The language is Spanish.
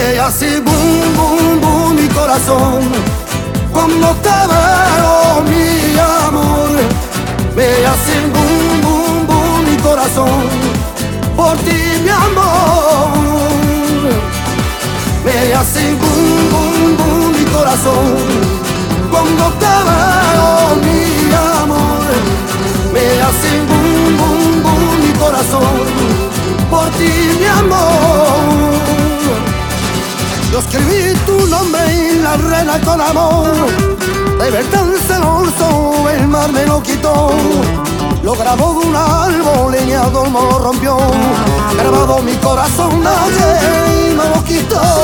Me hace boom, boom, boom mi corazón cuando te veo, mi amor. Me hace boom, boom, boom mi corazón por ti, mi amor. Me hace boom, boom, boom mi corazón cuando te veo, mi amor. Me hace boom, boom, boom mi corazón por ti, mi amor. Yo escribí tu nombre en la arena con amor. De ver tan celoso el mar me lo quitó. Lo grabó de un árbol, leñador no lo rompió. Grabado mi corazón nadie me lo quitó.